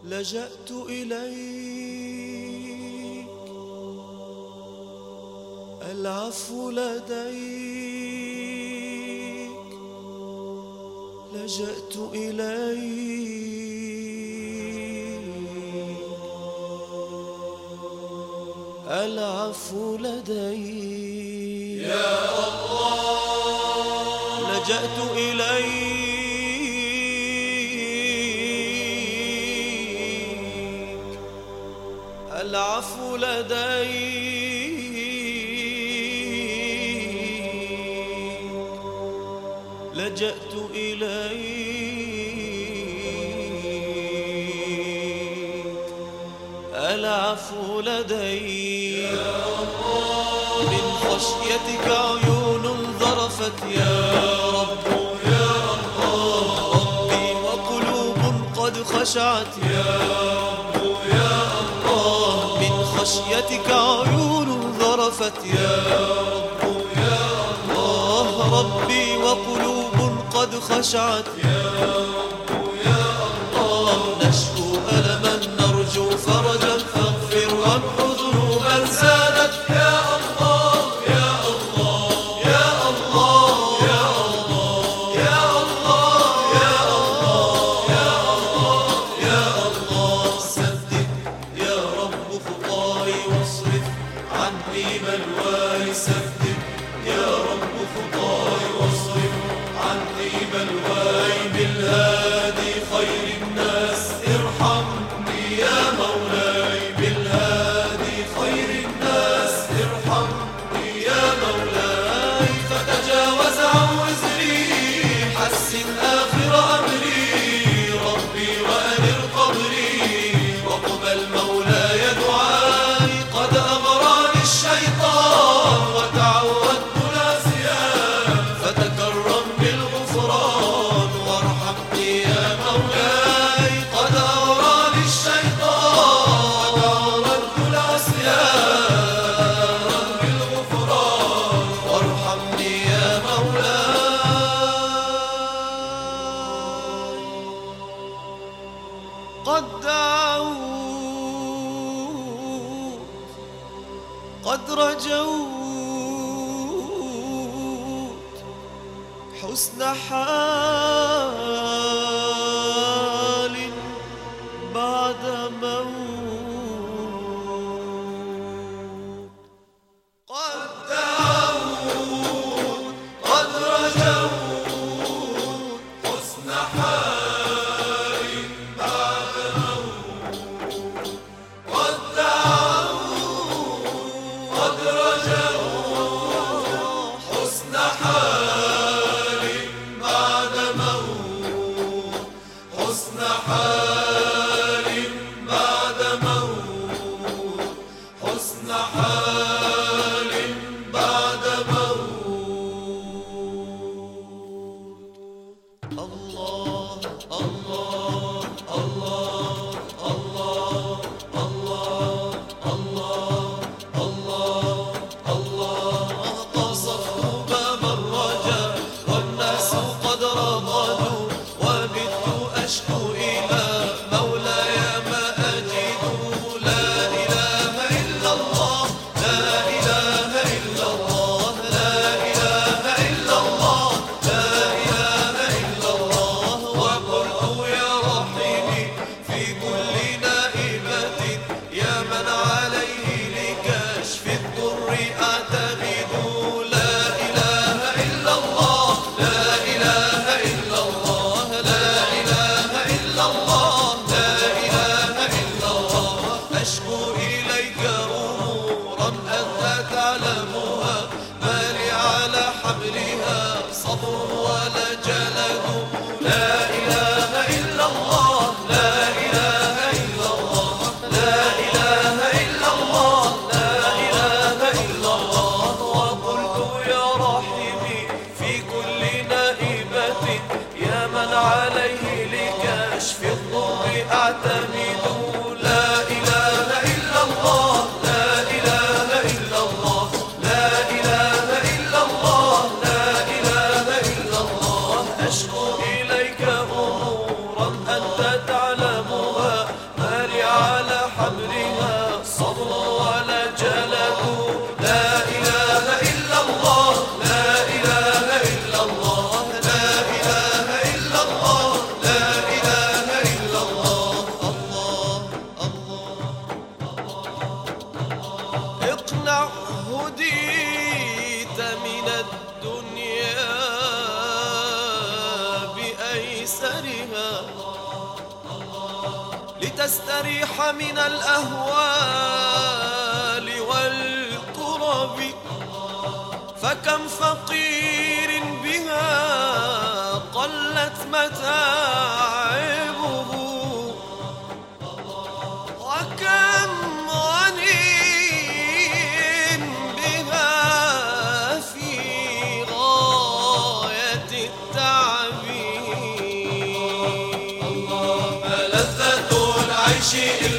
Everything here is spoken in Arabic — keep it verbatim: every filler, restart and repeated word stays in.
لجأت إليك، العفو لديك، لجأت إليك، العفو لديك يا الله. لجأت إليك، العفو لديك، لجأت إليك، العفو لديك يا الله. من خشيتك عيون ذرفت يا رب يا الله. ربي وقلوب قد خشعت يا رب يا الله. من خشيتك عيون ذرفت يا رب يا الله ربي وقلوب قد خشعت يا رب يا الله نشكو ألما نرجو فرجا فاغفر وامحو ذنوبا زادت يا الله يا الله يا الله يا الله يا الله يا الله يا الله يا الله سدد يا رب خطاي واصرف عني بلواي سدد يا رب خطاي واصرف عني بلواي بالهادي خير الناس ارحمني يا مولاي بالهادي خير الناس ارحمني يا مولاي فتجاوز عن وزري حسن آخر أمري ربي وأنر قبري وقبل مولاي دعائي قد أغراني الشيطان وتعودت العصيان فتكرم بالغفران وارحمني يا مولاي قد أغراني الشيطان وتعودت العصيان بالغفران وارحمني يا مولاي قد دعوت قد رجوت حسن حال بعد موت قد دعوت قد رجوت حسن حال بعد موت قد دعوت قد رجوت حسن حال بعد موت حسن حال بعد موت حسن حال بعد موت الله الله الله الله الله الله الله الله قصدوا باب الرجاء والناس قد رغدوا وبت أشكو إلى مولاي ما أجد لا إله إلا الله لا إله إلا الله لا إله إلا الله لا إله إلا الله وقلت يا رحيمي في كل نائبة يا من عليه لكشف الضر أعتمد لا إله إلا الله لا إله إلا الله لا إله إلا الله لا إله إلا الله أشكو إليك أمورا أنت تعلمها ما لي على حملها صبر ولا جلد لا إله إلا الله لا إله إلا الله لا إله إلا الله لا إله إلا الله وقلت يا رحيمي في كل نائبة يا من عليه لكشف الضر أعتمد لا إله إلا الله لا إله إلا الله لا إله إلا الله لا إله إلا الله أشكو إليك أمورا أنت تعلمها ما الدنيا بأيسرها لتستريح من الأهوال والكرب، فكم فقير بها قلت متاعبه، وكم غني بها في غاية التعب. ما لذة العيش إلا